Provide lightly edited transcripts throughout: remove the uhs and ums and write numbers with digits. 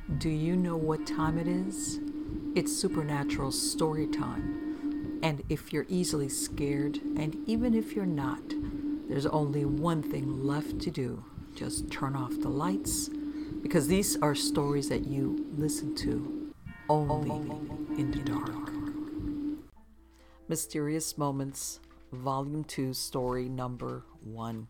Do you know what time it is? It's supernatural story time. And if you're easily scared, and even if you're not, there's only one thing left to do. Just turn off the lights, because these are stories that you listen to only in the dark. Mysterious Moments, Volume 2, Story Number 1.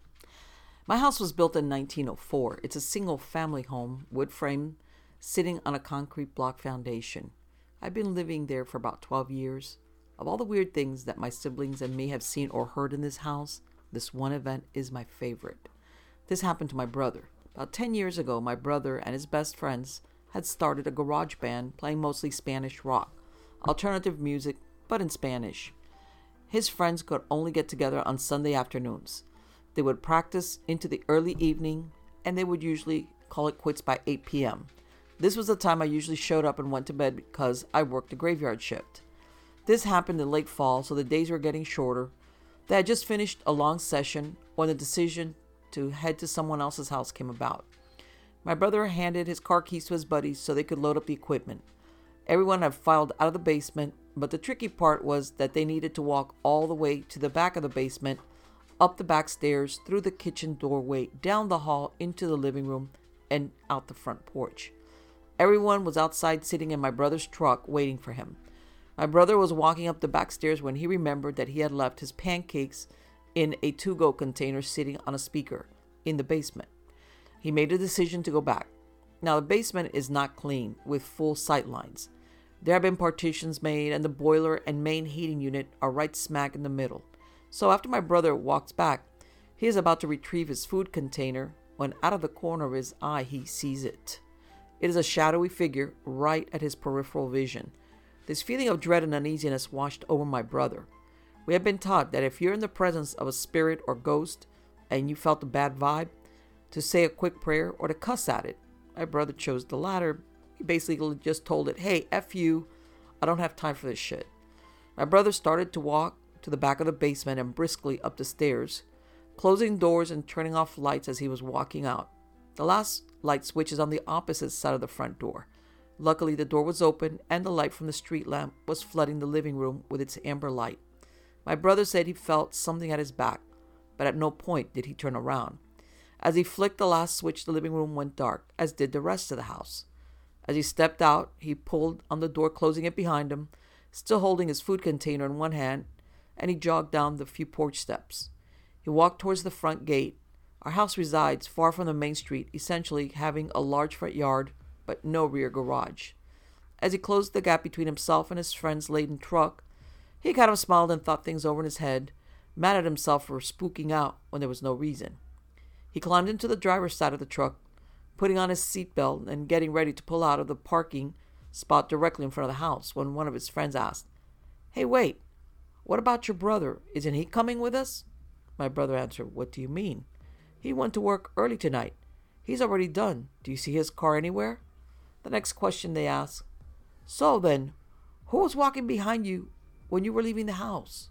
My house was built in 1904. It's a single-family home, wood frame, sitting on a concrete block foundation. I've been living there for about 12 years. Of all the weird things that my siblings and me have seen or heard in this house, this one event is my favorite. This happened to my brother. About 10 years ago, my brother and his best friends had started a garage band playing mostly Spanish rock, alternative music, but in Spanish. His friends could only get together on Sunday afternoons. They would practice into the early evening, and they would usually call it quits by 8 p.m. This was the time I usually showed up and went to bed because I worked a graveyard shift. This happened in late fall, so the days were getting shorter. They had just finished a long session when the decision to head to someone else's house came about. My brother handed his car keys to his buddies so they could load up the equipment. Everyone had filed out of the basement, but the tricky part was that they needed to walk all the way to the back of the basement, up the back stairs, through the kitchen doorway, down the hall, into the living room, and out the front porch. Everyone was outside sitting in my brother's truck waiting for him. My brother was walking up the back stairs when he remembered that he had left his pancakes in a to-go container sitting on a speaker in the basement. He made a decision to go back. Now, the basement is not clean with full sight lines. There have been partitions made, and the boiler and main heating unit are right smack in the middle. So after my brother walks back, he is about to retrieve his food container when out of the corner of his eye he sees it. It is a shadowy figure right at his peripheral vision. This feeling of dread and uneasiness washed over my brother. We have been taught that if you're in the presence of a spirit or ghost and you felt a bad vibe, to say a quick prayer or to cuss at it. My brother chose the latter. He basically just told it, "Hey, F you, I don't have time for this shit." My brother started to walk to the back of the basement and briskly up the stairs, closing doors and turning off lights as he was walking out. The last light switch is on the opposite side of the front door. Luckily, the door was open and the light from the street lamp was flooding the living room with its amber light. My brother said he felt something at his back, but at no point did he turn around. As he flicked the last switch, the living room went dark, as did the rest of the house. As he stepped out, he pulled on the door, closing it behind him, still holding his food container in one hand, and he jogged down the few porch steps. He walked towards the front gate. Our house resides far from the main street, essentially having a large front yard, but no rear garage. As he closed the gap between himself and his friend's laden truck, he kind of smiled and thought things over in his head, mad at himself for spooking out when there was no reason. He climbed into the driver's side of the truck, putting on his seatbelt and getting ready to pull out of the parking spot directly in front of the house when one of his friends asked, "Hey, wait, what about your brother? Isn't he coming with us?" My brother answered, "What do you mean?" "He went to work early tonight. He's already done. Do you see his car anywhere?" The next question they asked, "So then, who was walking behind you when you were leaving the house?"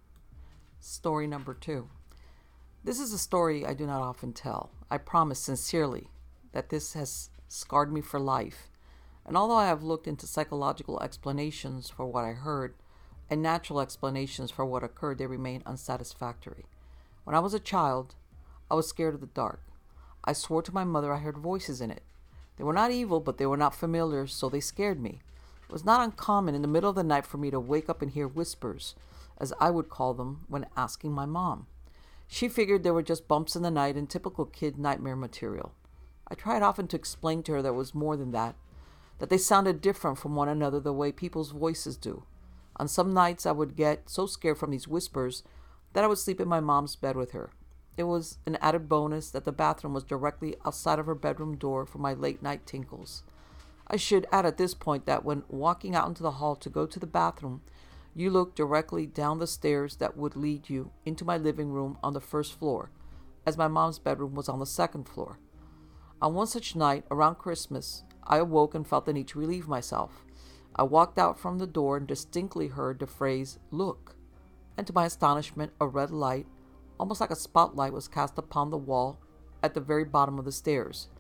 Story number 2. This is a story I do not often tell. I promise sincerely that this has scarred me for life. And although I have looked into psychological explanations for what I heard and natural explanations for what occurred, they remain unsatisfactory. When I was a child, I was scared of the dark. I swore to my mother I heard voices in it. They were not evil, but they were not familiar, so they scared me. It was not uncommon in the middle of the night for me to wake up and hear whispers, as I would call them when asking my mom. She figured they were just bumps in the night and typical kid nightmare material. I tried often to explain to her there was more than that they sounded different from one another the way people's voices do. On some nights I would get so scared from these whispers that I would sleep in my mom's bed with her. It was an added bonus that the bathroom was directly outside of her bedroom door for my late night tinkles. I should add at this point that when walking out into the hall to go to the bathroom, you look directly down the stairs that would lead you into my living room on the first floor, as my mom's bedroom was on the second floor. On one such night, around Christmas, I awoke and felt the need to relieve myself. I walked out from the door and distinctly heard the phrase, "Look," and to my astonishment, a red light, almost like a spotlight, was cast upon the wall at the very bottom of the stairs.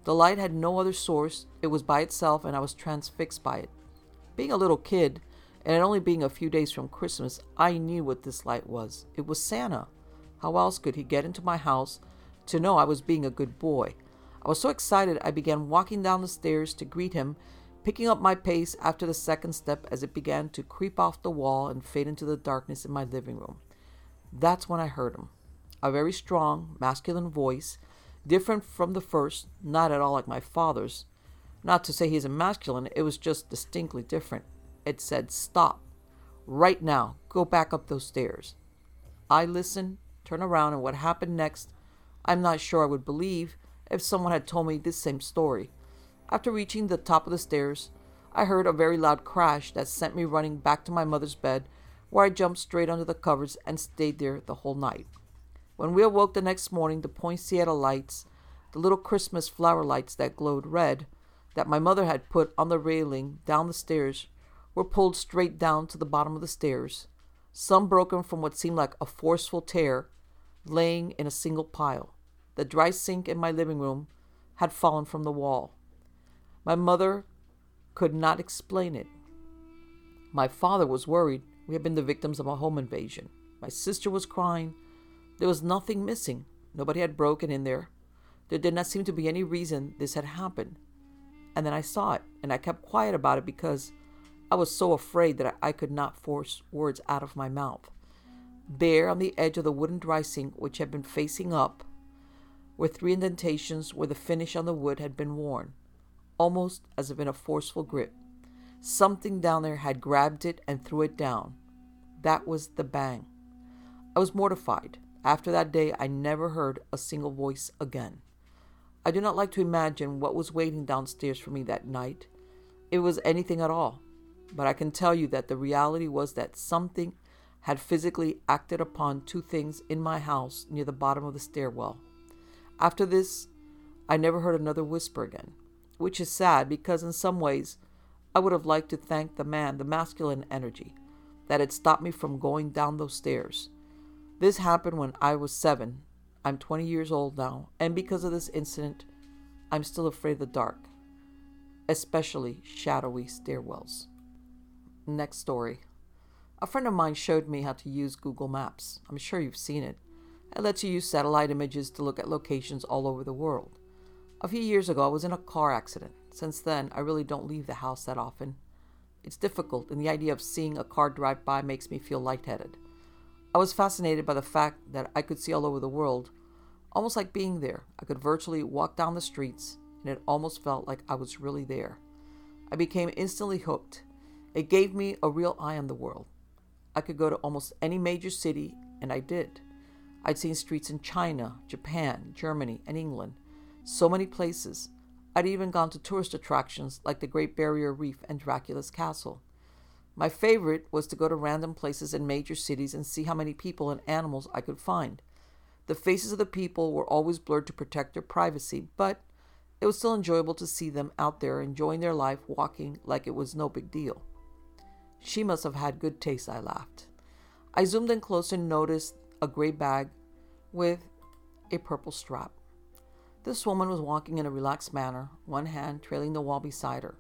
The light had no other source. It was by itself, and I was transfixed by it. Being a little kid, and it only being a few days from Christmas, I knew what this light was. It was Santa. How else could he get into my house to know I was being a good boy? I was so excited I began walking down the stairs to greet him, picking up my pace after the second step as it began to creep off the wall and fade into the darkness in my living room. That's when I heard him. A very strong, masculine voice, different from the first, not at all like my father's. Not to say he's masculine, it was just distinctly different. It said, "Stop. Right now. Go back up those stairs." I listened, turned around, and what happened next, I'm not sure I would believe if someone had told me this same story. After reaching the top of the stairs, I heard a very loud crash that sent me running back to my mother's bed, where I jumped straight under the covers and stayed there the whole night. When we awoke the next morning, the poinsettia lights, the little Christmas flower lights that glowed red, that my mother had put on the railing down the stairs, were pulled straight down to the bottom of the stairs, some broken from what seemed like a forceful tear, laying in a single pile. The dry sink in my living room had fallen from the wall. My mother could not explain it. My father was worried. We had been the victims of a home invasion. My sister was crying. There was nothing missing. Nobody had broken in there. There did not seem to be any reason this had happened. And then I saw it, and I kept quiet about it because I was so afraid that I could not force words out of my mouth. There, on the edge of the wooden dry sink, which had been facing up, were 3 indentations where the finish on the wood had been worn, almost as if in a forceful grip. Something down there had grabbed it and threw it down. That was the bang. I was mortified. After that day, I never heard a single voice again. I do not like to imagine what was waiting downstairs for me that night. It was anything at all. But I can tell you that the reality was that something had physically acted upon 2 things in my house near the bottom of the stairwell. After this, I never heard another whisper again, which is sad because in some ways, I would have liked to thank the man, the masculine energy, that had stopped me from going down those stairs. This happened when I was 7. I'm 20 years old now, and because of this incident, I'm still afraid of the dark, especially shadowy stairwells. Next story. A friend of mine showed me how to use Google Maps. I'm sure you've seen it. It lets you use satellite images to look at locations all over the world. A few years ago, I was in a car accident. Since then, I really don't leave the house that often. It's difficult, and the idea of seeing a car drive by makes me feel lightheaded. I was fascinated by the fact that I could see all over the world, almost like being there. I could virtually walk down the streets, and it almost felt like I was really there. I became instantly hooked. It gave me a real eye on the world. I could go to almost any major city, and I did. I'd seen streets in China, Japan, Germany, and England. So many places. I'd even gone to tourist attractions like the Great Barrier Reef and Dracula's Castle. My favorite was to go to random places in major cities and see how many people and animals I could find. The faces of the people were always blurred to protect their privacy, but it was still enjoyable to see them out there enjoying their life, walking like it was no big deal. She must have had good taste, I laughed. I zoomed in closer and noticed a gray bag with a purple strap. This woman was walking in a relaxed manner, one hand trailing the wall beside her.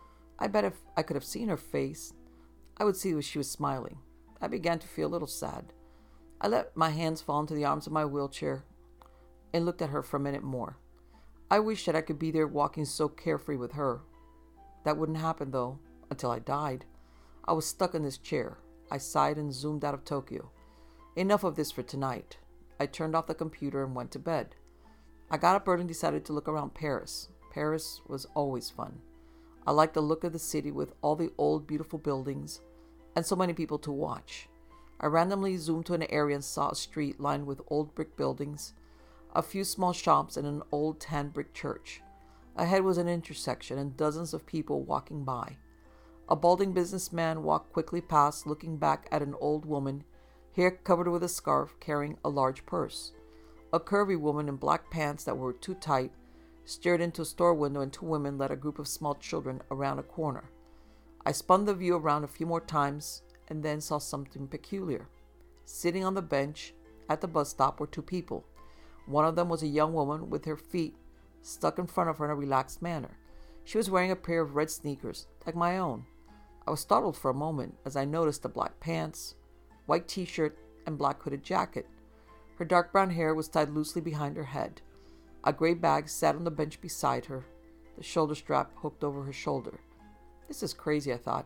I bet if I could have seen her face, I would see that she was smiling. I began to feel a little sad. I let my hands fall into the arms of my wheelchair and looked at her for a minute more. I wished that I could be there walking so carefree with her. That wouldn't happen, though, until I died. I was stuck in this chair. I sighed and zoomed out of Tokyo. Enough of this for tonight. I turned off the computer and went to bed. I got up early and decided to look around Paris. Paris was always fun. I liked the look of the city with all the old, beautiful buildings and so many people to watch. I randomly zoomed to an area and saw a street lined with old brick buildings, a few small shops, and an old tan brick church. Ahead was an intersection and dozens of people walking by. A balding businessman walked quickly past, looking back at an old woman, hair covered with a scarf, carrying a large purse. A curvy woman in black pants that were too tight stared into a store window, and 2 women led a group of small children around a corner. I spun the view around a few more times and then saw something peculiar. Sitting on the bench at the bus stop were 2 people. One of them was a young woman with her feet stuck in front of her in a relaxed manner. She was wearing a pair of red sneakers, like my own. I was startled for a moment as I noticed the black pants, white t-shirt, and black hooded jacket. Her dark brown hair was tied loosely behind her head. A gray bag sat on the bench beside her, the shoulder strap hooked over her shoulder. This is crazy, I thought.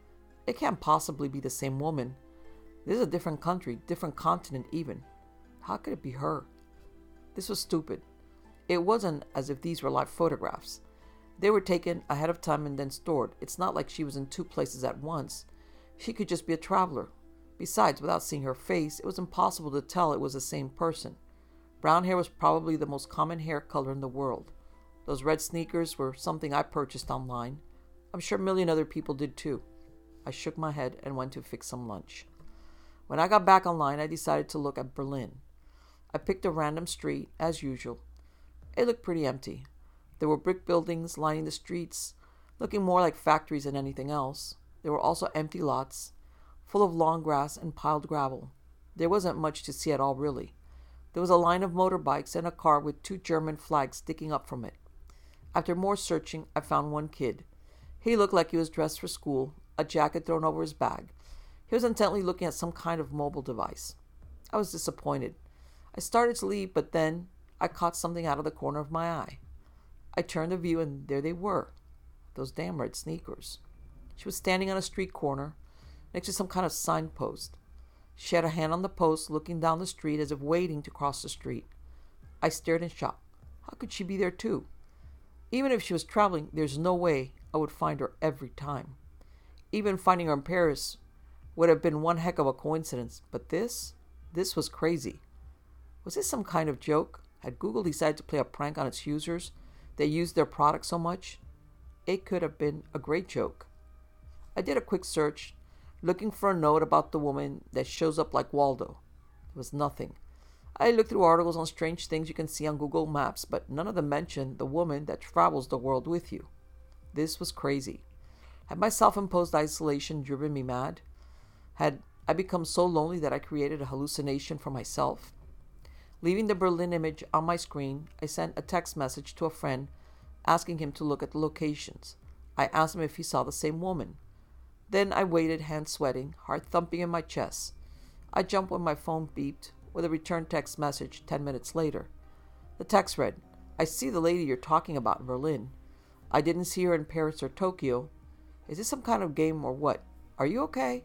It can't possibly be the same woman. This is a different country, different continent even. How could it be her? This was stupid. It wasn't as if these were live photographs. They were taken ahead of time and then stored. It's not like she was in two places at once. She could just be a traveler. Besides, without seeing her face, it was impossible to tell it was the same person. Brown hair was probably the most common hair color in the world. Those red sneakers were something I purchased online. I'm sure a million other people did too. I shook my head and went to fix some lunch. When I got back online, I decided to look at Berlin. I picked a random street, as usual. It looked pretty empty. There were brick buildings lining the streets, looking more like factories than anything else. There were also empty lots, full of long grass and piled gravel. There wasn't much to see at all, really. There was a line of motorbikes and a car with 2 German flags sticking up from it. After more searching, I found one kid. He looked like he was dressed for school, a jacket thrown over his bag. He was intently looking at some kind of mobile device. I was disappointed. I started to leave, but then I caught something out of the corner of my eye. I turned the view, and there they were, those damn red sneakers. She was standing on a street corner, next to some kind of signpost. She had a hand on the post, looking down the street as if waiting to cross the street. I stared in shock. How could she be there too? Even if she was traveling, there's no way I would find her every time. Even finding her in Paris would have been one heck of a coincidence, but this was crazy. Was this some kind of joke? Had Google decided to play a prank on its users that used their product so much? It could have been a great joke. I did a quick search, looking for a note about the woman that shows up like Waldo. There was nothing. I looked through articles on strange things you can see on Google Maps, but none of them mentioned the woman that travels the world with you. This was crazy. Had my self-imposed isolation driven me mad? Had I become so lonely that I created a hallucination for myself? Leaving the Berlin image on my screen, I sent a text message to a friend asking him to look at the locations. I asked him if he saw the same woman. Then I waited, hands sweating, heart thumping in my chest. I jumped when my phone beeped with a return text message 10 minutes later. The text read, "I see the lady you're talking about in Berlin. I didn't see her in Paris or Tokyo. Is this some kind of game or what? Are you okay?"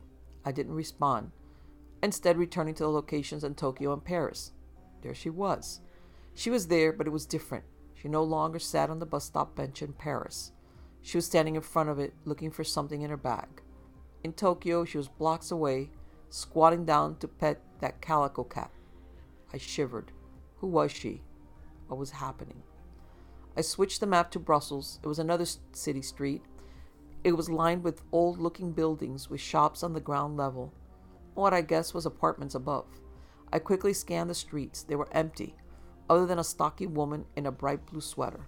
I didn't respond, instead returning to the locations in Tokyo and Paris. There she was. She was there, but it was different. She no longer sat on the bus stop bench in Paris. She was standing in front of it, looking for something in her bag. In Tokyo, she was blocks away, squatting down to pet that calico cat. I shivered. Who was she? What was happening? I switched the map to Brussels. It was another city street. It was lined with old-looking buildings with shops on the ground level, what I guess was apartments above. I quickly scanned the streets. They were empty, other than a stocky woman in a bright blue sweater.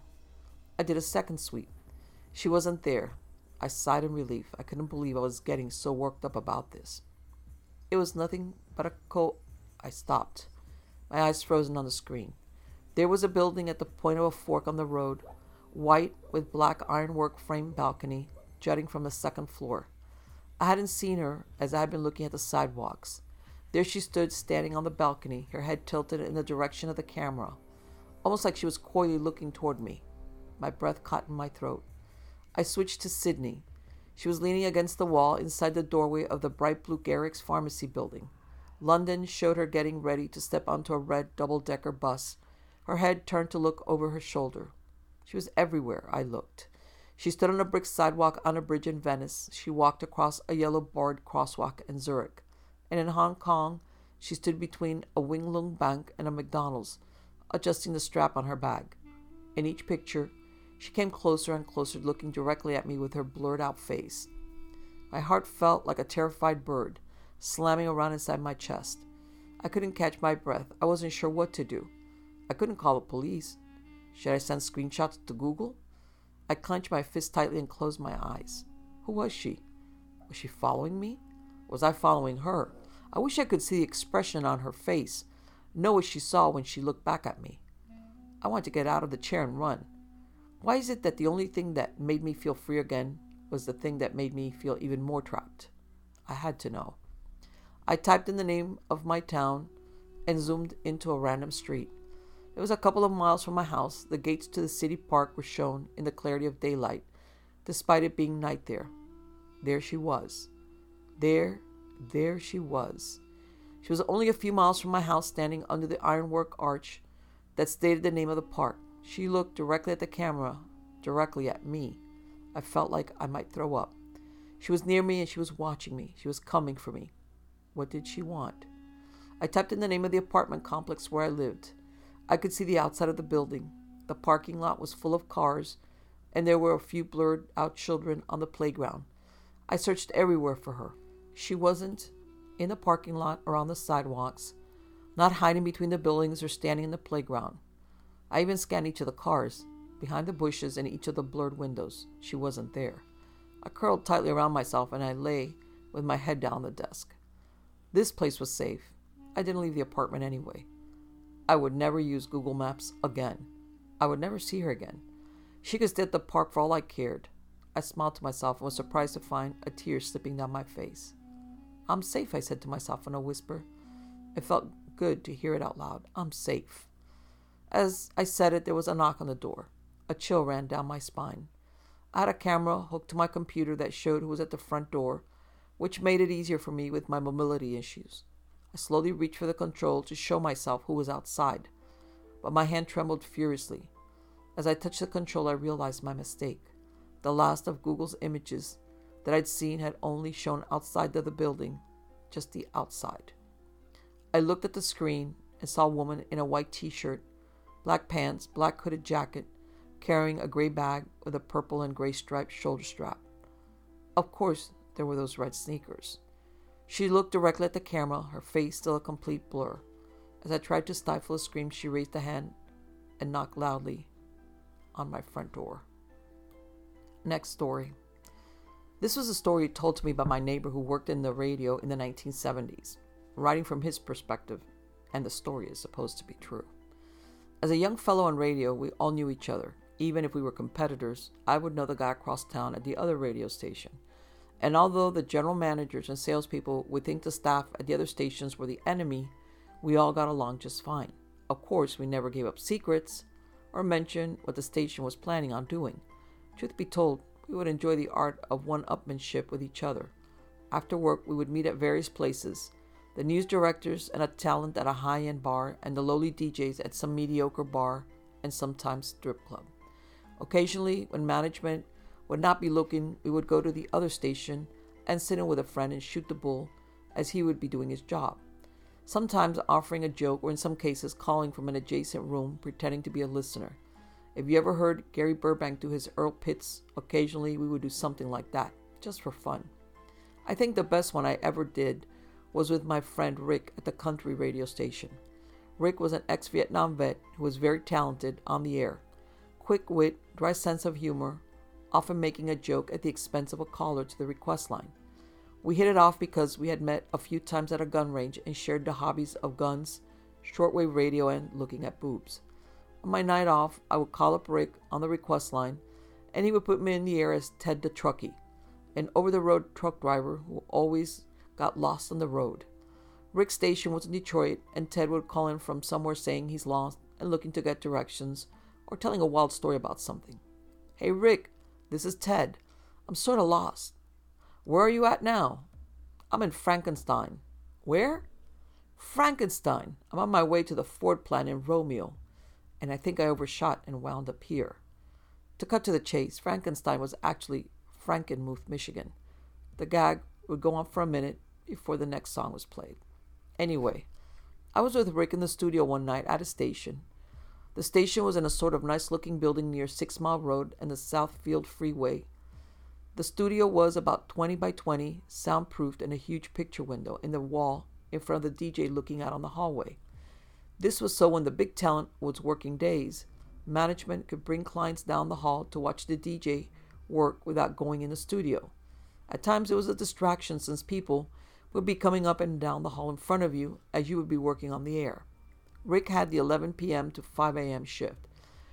I did a second sweep. She wasn't there. I sighed in relief. I couldn't believe I was getting so worked up about this. It was nothing but a I stopped, my eyes frozen on the screen. There was a building at the point of a fork on the road, white with black ironwork framed balcony jutting from the second floor. I hadn't seen her as I had been looking at the sidewalks. There she stood, standing on the balcony, her head tilted in the direction of the camera, almost like she was coyly looking toward me. My breath caught in my throat. I switched to Sydney. She was leaning against the wall inside the doorway of the bright blue Garrick's Pharmacy building. London showed her getting ready to step onto a red double-decker bus, her head turned to look over her shoulder. She was everywhere I looked. She stood on a brick sidewalk on a bridge in Venice. She walked across a yellow-barred crosswalk in Zurich. And in Hong Kong, she stood between a Wing Lung Bank and a McDonald's, adjusting the strap on her bag. In each picture, she came closer and closer, looking directly at me with her blurred-out face. My heart felt like a terrified bird, slamming around inside my chest. I couldn't catch my breath. I wasn't sure what to do. I couldn't call the police. Should I send screenshots to Google? I clenched my fist tightly and closed my eyes. Who was she? Was she following me? Was I following her? I wish I could see the expression on her face, know what she saw when she looked back at me. I wanted to get out of the chair and run. Why is it that the only thing that made me feel free again was the thing that made me feel even more trapped? I had to know. I typed in the name of my town and zoomed into a random street. It was a couple of miles from my house. The gates to the city park were shown in the clarity of daylight, despite it being night there. There she was. There she was. She was only a few miles from my house, standing under the ironwork arch that stated the name of the park. She looked directly at the camera, directly at me. I felt like I might throw up. She was near me and she was watching me. She was coming for me. What did she want? I typed in the name of the apartment complex where I lived. I could see the outside of the building. The parking lot was full of cars, and there were a few blurred out children on the playground. I searched everywhere for her. She wasn't in the parking lot or on the sidewalks, not hiding between the buildings or standing in the playground. I even scanned each of the cars, behind the bushes and each of the blurred windows. She wasn't there. I curled tightly around myself and I lay with my head down on the desk. This place was safe. I didn't leave the apartment anyway. I would never use Google Maps again. I would never see her again. She could stay at the park for all I cared. I smiled to myself and was surprised to find a tear slipping down my face. I'm safe, I said to myself in a whisper. It felt good to hear it out loud. I'm safe. As I said it, there was a knock on the door. A chill ran down my spine. I had a camera hooked to my computer that showed who was at the front door, which made it easier for me with my mobility issues. I slowly reached for the control to show myself who was outside, but my hand trembled furiously. As I touched the control, I realized my mistake. The last of Google's images that I'd seen had only shown outside of the building, just the outside. I looked at the screen and saw a woman in a white t-shirt, black pants, black hooded jacket, carrying a gray bag with a purple and gray striped shoulder strap. Of course, there were those red sneakers. She looked directly at the camera, her face still a complete blur. As I tried to stifle a scream, she raised a hand and knocked loudly on my front door. Next story. This was a story told to me by my neighbor who worked in the radio in the 1970s, writing from his perspective, and the story is supposed to be true. As a young fellow on radio, we all knew each other. Even if we were competitors, I would know the guy across town at the other radio station. And although the general managers and salespeople would think the staff at the other stations were the enemy, we all got along just fine. Of course, we never gave up secrets or mentioned what the station was planning on doing. Truth be told, we would enjoy the art of one-upmanship with each other. After work, we would meet at various places, the news directors and a talent at a high-end bar, and the lowly DJs at some mediocre bar and sometimes strip club. Occasionally, when management would not be looking, we would go to the other station and sit in with a friend and shoot the bull as he would be doing his job. Sometimes offering a joke, or in some cases calling from an adjacent room pretending to be a listener. If you ever heard Gary Burbank do his Earl Pitts, occasionally we would do something like that, just for fun. I think the best one I ever did was with my friend Rick at the country radio station. Rick was an ex-Vietnam vet who was very talented on the air. Quick wit, dry sense of humor, often making a joke at the expense of a caller to the request line. We hit it off because we had met a few times at a gun range and shared the hobbies of guns, shortwave radio, and looking at boobs. On my night off, I would call up Rick on the request line, and he would put me in the air as Ted the Truckie, an over-the-road truck driver who always got lost on the road. Rick's station was in Detroit, and Ted would call in from somewhere saying he's lost and looking to get directions or telling a wild story about something. Hey Rick, this is Ted. I'm sort of lost. Where are you at now? I'm in Frankenstein. Where? Frankenstein. I'm on my way to the Ford plant in Romeo, and I think I overshot and wound up here. To cut to the chase, Frankenstein was actually Frankenmuth, Michigan. The gag would go on for a minute before the next song was played. Anyway, I was with Rick in the studio one night at a station. The station was in a sort of nice-looking building near 6 Mile Road and the Southfield Freeway. The studio was about 20 by 20, soundproofed, and a huge picture window in the wall in front of the DJ looking out on the hallway. This was so when the big talent was working days, management could bring clients down the hall to watch the DJ work without going in the studio. At times it was a distraction since people would be coming up and down the hall in front of you as you would be working on the air. Rick had the 11 p.m. to 5 a.m. shift.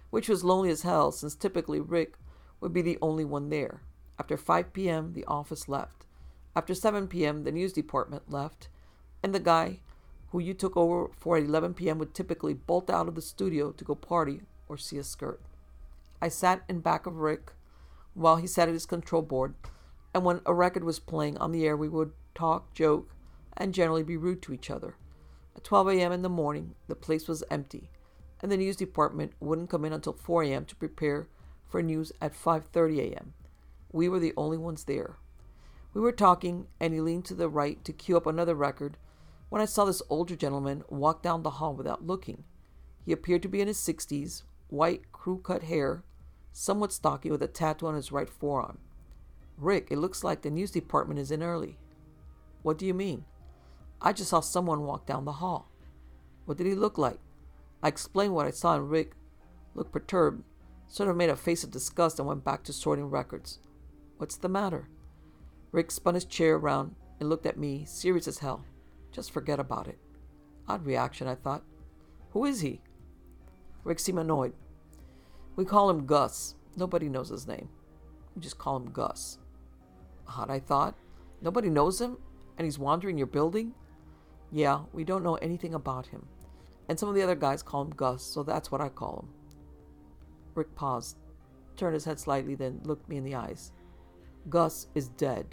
which was lonely as hell since typically Rick would be the only one there. After 5 p.m., the office left. After 7 p.m., the news department left, and the guy who you took over for at 11 p.m. would typically bolt out of the studio to go party or see a skirt. I sat in back of Rick while he sat at his control board, and when a record was playing on the air, we would talk, joke, and generally be rude to each other. At 12 a.m. in the morning, the place was empty, and the news department wouldn't come in until 4 a.m. to prepare for news at 5:30 a.m. We were the only ones there. We were talking, and he leaned to the right to cue up another record when I saw this older gentleman walk down the hall without looking. He appeared to be in his 60s, white crew-cut hair, somewhat stocky with a tattoo on his right forearm. Rick, it looks like the news department is in early. What do you mean? I just saw someone walk down the hall. What did he look like? I explained what I saw, and Rick looked perturbed, sort of made a face of disgust, and went back to sorting records. What's the matter? Rick spun his chair around and looked at me, serious as hell. Just forget about it. Odd reaction, I thought. Who is he? Rick seemed annoyed. We call him Gus. Nobody knows his name. We just call him Gus. Odd, I thought. Nobody knows him? And he's wandering your building? Yeah, we don't know anything about him. And some of the other guys call him Gus, so that's what I call him. Rick paused, turned his head slightly, then looked me in the eyes. Gus is dead.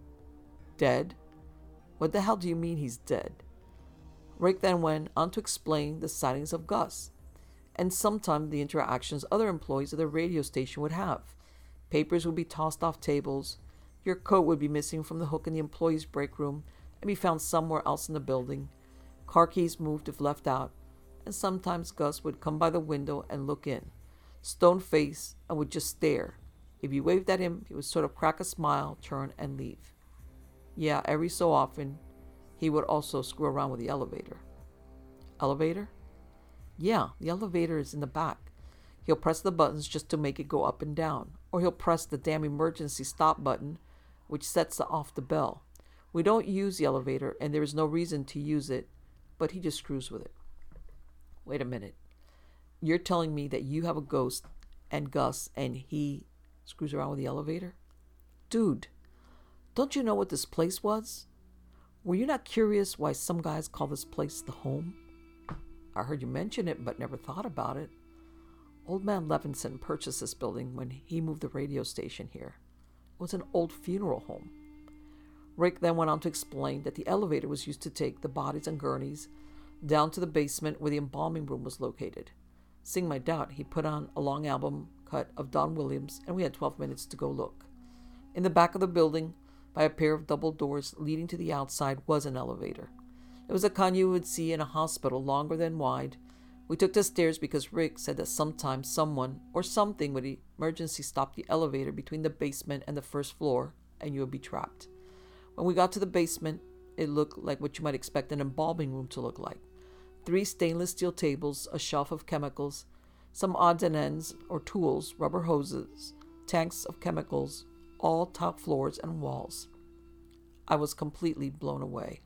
Dead? What the hell do you mean he's dead? Rick then went on to explain the sightings of Gus, and sometimes the interactions other employees of the radio station would have. Papers would be tossed off tables, your coat would be missing from the hook in the employees' break room and be found somewhere else in the building, car keys moved if left out, and sometimes Gus would come by the window and look in, stone-faced, and would just stare. If you waved at him, he would sort of crack a smile, turn, and leave. Yeah, every so often, he would also screw around with the elevator. Elevator? Yeah, the elevator is in the back. He'll press the buttons just to make it go up and down, or he'll press the damn emergency stop button, which sets off the bell. We don't use the elevator, and there is no reason to use it, but he just screws with it. Wait a minute. You're telling me that you have a ghost and Gus, and he screws around with the elevator? Dude, don't you know what this place was? Were you not curious why some guys call this place the home? I heard you mention it, but never thought about it. Old man Levinson purchased this building when he moved the radio station here. It was an old funeral home. Rick then went on to explain that the elevator was used to take the bodies and gurneys down to the basement where the embalming room was located. Seeing my doubt, he put on a long album cut of Don Williams, and we had 12 minutes to go look. In the back of the building, by a pair of double doors leading to the outside, was an elevator. It was a kind you would see in a hospital, longer than wide. We took the stairs because Rick said that sometimes someone or something would emergency stop the elevator between the basement and the first floor, and you would be trapped. When we got to the basement, it looked like what you might expect an embalming room to look like. 3 stainless steel tables, a shelf of chemicals, some odds and ends or tools, rubber hoses, tanks of chemicals, all top floors and walls. I was completely blown away.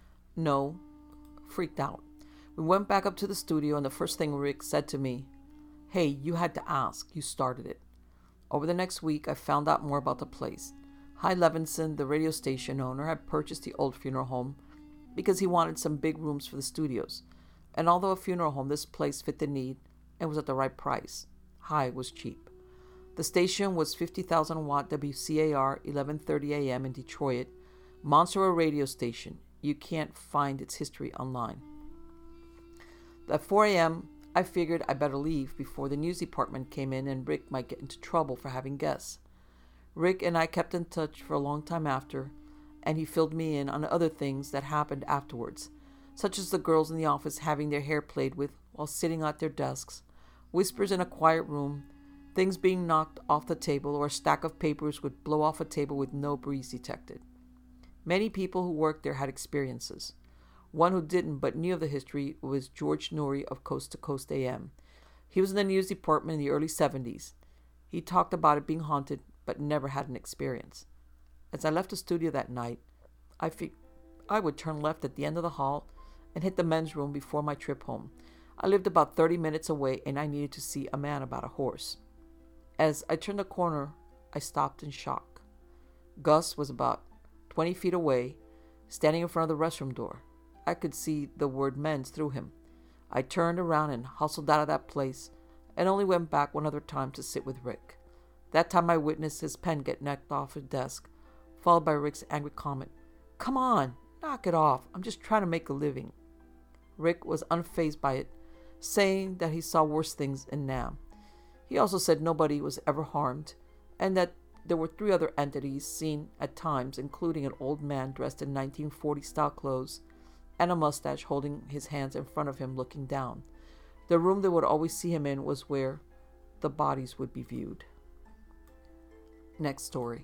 No, freaked out. We went back up to the studio, and the first thing Rick said to me, "Hey, you had to ask. You started it." Over the next week, I found out more about the place. Hy Levinson, the radio station owner, had purchased the old funeral home because he wanted some big rooms for the studios. And although a funeral home, this place fit the need and was at the right price. Hy was cheap. The station was 50,000 watt WCAR 1130 AM in Detroit, monster radio station. You can't find its history online. At 4 a.m., I figured I better leave before the news department came in and Rick might get into trouble for having guests. Rick and I kept in touch for a long time after, and he filled me in on other things that happened afterwards, such as the girls in the office having their hair played with while sitting at their desks, whispers in a quiet room, things being knocked off the table, or a stack of papers would blow off a table with no breeze detected. Many people who worked there had experiences. One who didn't but knew of the history was George Noory of Coast to Coast AM. He was in the news department in the early 70s. He talked about it being haunted, but never had an experience. As I left the studio that night, I would turn left at the end of the hall and hit the men's room before my trip home. I lived about 30 minutes away and I needed to see a man about a horse. As I turned the corner, I stopped in shock. Gus was about 20 feet away, standing in front of the restroom door. I could see the word men's through him. I turned around and hustled out of that place and only went back one other time to sit with Rick. That time I witnessed his pen get knocked off his desk, followed by Rick's angry comment, "Come on, knock it off. I'm just trying to make a living." Rick was unfazed by it, saying that he saw worse things in Nam. He also said nobody was ever harmed and that there were 3 other entities seen at times, including an old man dressed in 1940-style clothes and a mustache holding his hands in front of him looking down. The room they would always see him in was where the bodies would be viewed. Next story.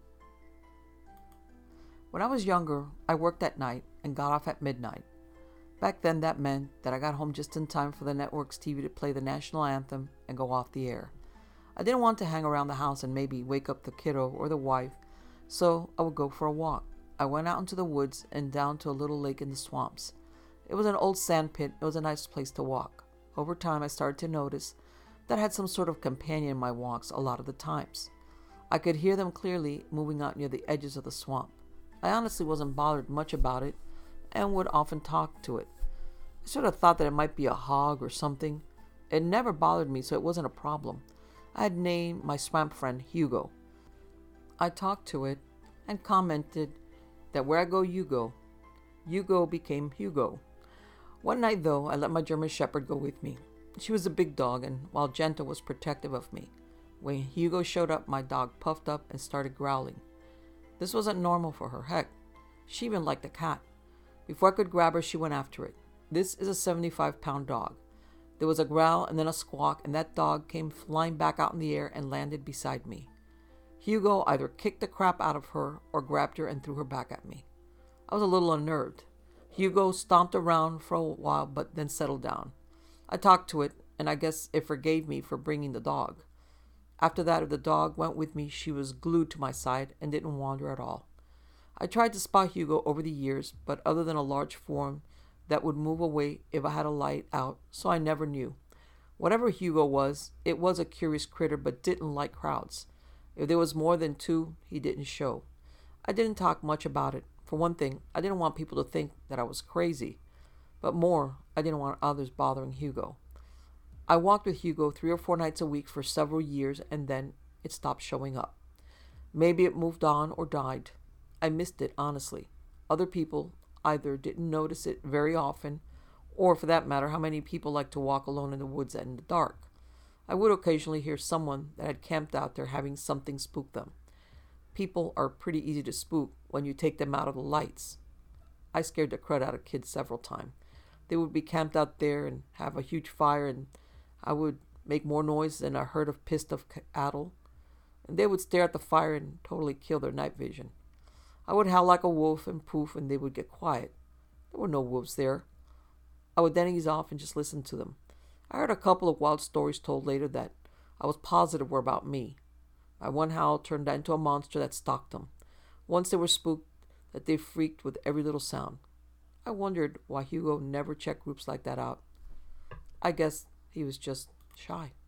When I was younger, I worked at night and got off at midnight. Back then, that meant that I got home just in time for the network's TV to play the national anthem and go off the air. I didn't want to hang around the house and maybe wake up the kiddo or the wife, so I would go for a walk. I went out into the woods and down to a little lake in the swamps. It was an old sand pit. It was a nice place to walk. Over time, I started to notice that I had some sort of companion in my walks a lot of the times. I could hear them clearly moving out near the edges of the swamp. I honestly wasn't bothered much about it and would often talk to it. I sort of thought that it might be a hog or something. It never bothered me, so it wasn't a problem. I had named my swamp friend Hugo. I talked to it and commented that where I go, you go. Hugo became Hugo. One night, though, I let my German Shepherd go with me. She was a big dog, and while gentle, was protective of me. When Hugo showed up, my dog puffed up and started growling. This wasn't normal for her. Heck, she even liked the cat. Before I could grab her, she went after it. This is a 75-pound dog. There was a growl and then a squawk, and that dog came flying back out in the air and landed beside me. Hugo either kicked the crap out of her or grabbed her and threw her back at me. I was a little unnerved. Hugo stomped around for a while but then settled down. I talked to it, and I guess it forgave me for bringing the dog. After that, if the dog went with me, she was glued to my side and didn't wander at all. I tried to spot Hugo over the years, but other than a large form that would move away if I had a light out, so I never knew. Whatever Hugo was, it was a curious critter but didn't like crowds. If there was more than 2, he didn't show. I didn't talk much about it. For one thing, I didn't want people to think that I was crazy. But more, I didn't want others bothering Hugo. I walked with Hugo 3 or 4 nights a week for several years, and then it stopped showing up. Maybe it moved on or died. I missed it, honestly. Other people either didn't notice it very often, or for that matter, how many people like to walk alone in the woods in the dark. I would occasionally hear someone that had camped out there having something spook them. People are pretty easy to spook when you take them out of the lights. I scared the crud out of kids several times. They would be camped out there and have a huge fire, and I would make more noise than a herd of pissed off cattle. And they would stare at the fire and totally kill their night vision. I would howl like a wolf and poof, and they would get quiet. There were no wolves there. I would then ease off and just listen to them. I heard a couple of wild stories told later that I was positive were about me. My one howl turned into a monster that stalked them. Once they were spooked, that they freaked with every little sound. I wondered why Hugo never checked groups like that out. I guess he was just shy.